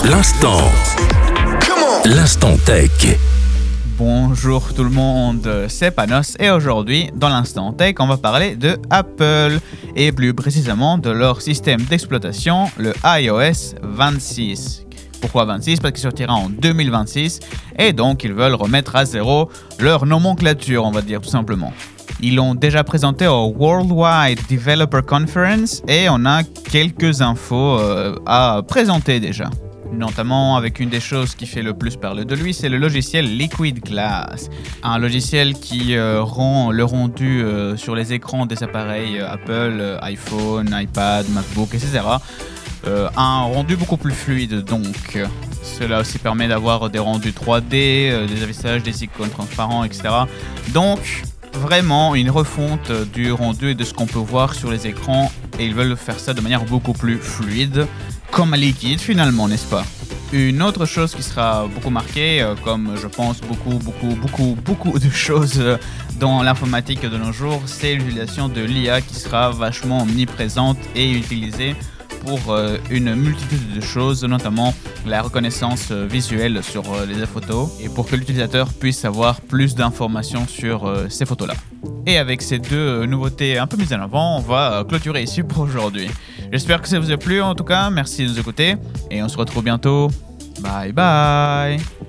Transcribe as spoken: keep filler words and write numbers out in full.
L'instant. L'instant tech. Bonjour tout le monde, c'est Panos et aujourd'hui, dans l'instant tech, on va parler de Apple et plus précisément de leur système d'exploitation, le i O S vingt-six. Pourquoi vingt-six? Parce qu'il sortira en deux mille vingt-six et donc ils veulent remettre à zéro leur nomenclature, on va dire tout simplement. Ils l'ont déjà présenté au Worldwide Developer Conference et on a quelques infos euh, à présenter déjà. Notamment avec une des choses qui fait le plus parler de lui, c'est le logiciel Liquid Glass. Un logiciel qui euh, rend le rendu euh, sur les écrans des appareils euh, Apple, euh, iPhone, iPad, MacBook, et cetera. Euh, un rendu beaucoup plus fluide donc. Cela aussi permet d'avoir des rendus trois D, euh, des affichages, des icônes transparents, et cetera. Donc, vraiment une refonte du rendu et de ce qu'on peut voir sur les écrans et ils veulent faire ça de manière beaucoup plus fluide, comme un liquide finalement, n'est-ce pas? Une autre chose qui sera beaucoup marquée, euh, comme je pense beaucoup, beaucoup, beaucoup, beaucoup de choses euh, dans l'informatique de nos jours, c'est l'utilisation de l'I A qui sera vachement omniprésente et utilisée pour euh, une multitude de choses, notamment la reconnaissance euh, visuelle sur euh, les photos et pour que l'utilisateur puisse avoir plus d'informations sur euh, ces photos-là. Et avec ces deux euh, nouveautés un peu mises en avant, on va euh, clôturer ici pour aujourd'hui. J'espère que ça vous a plu en tout cas, merci de nous écouter et on se retrouve bientôt. Bye bye.